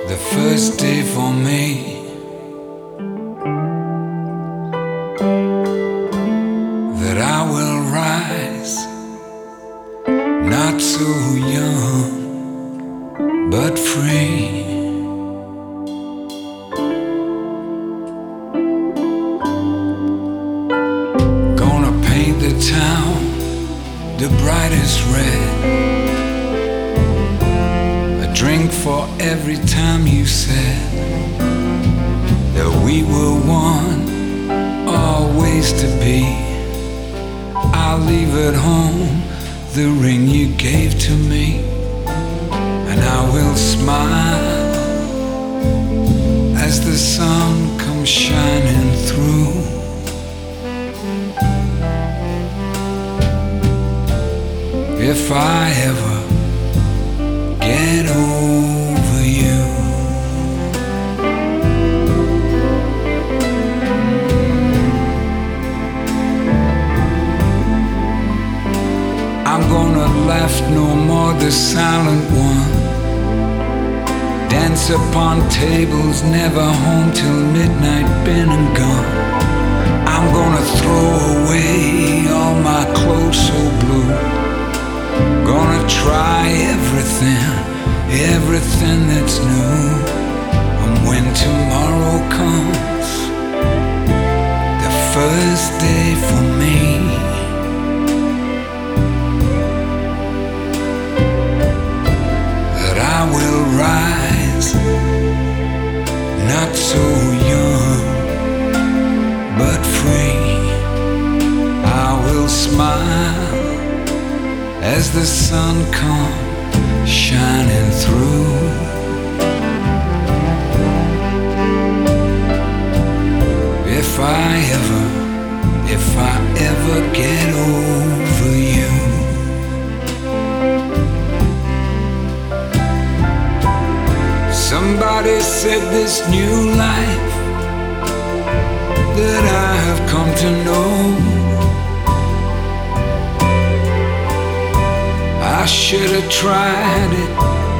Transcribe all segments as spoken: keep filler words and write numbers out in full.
the first day for me. That I will rise, not so young, but free. Gonna paint the town the brightest red. A drink for every time you said that we were one, always to be. I'll leave at home the ring you gave to me, and I will smile as the sun comes shining through. If I ever get over you, I'm gonna laugh no more, the silent one. Dance upon tables, never home till midnight, been and gone. I'm gonna throw away all my clothes so blue. Gonna try everything, everything that's new. And when tomorrow comes, the first day for me, that I will rise, not so young, but free. I will smile as the sun comes shining through. If I ever, if I ever get over you, somebody said this new life that I have come to know, I should have tried it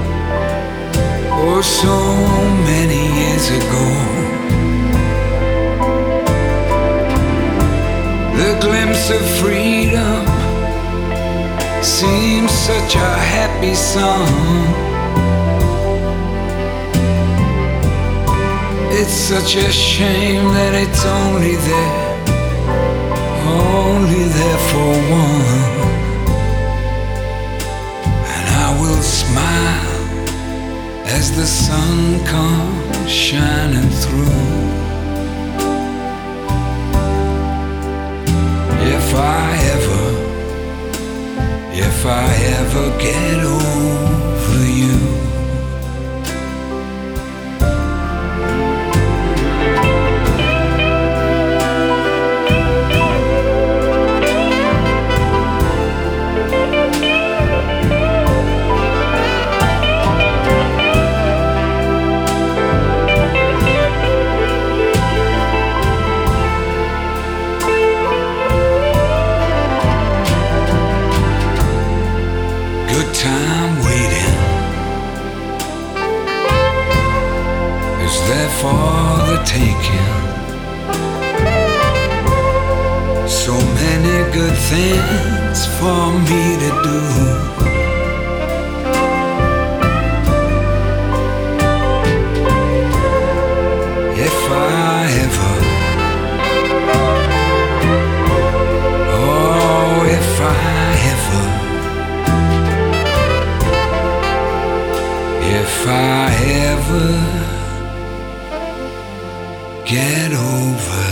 oh so many years ago. The glimpse of freedom seems such a happy song. It's such a shame that it's only there, only there for one. Smile as the sun comes shining through. If I ever, if I ever get over you, time waiting is there for the taking. So many good things for me to do. If I ever, oh if I ever, if I ever get over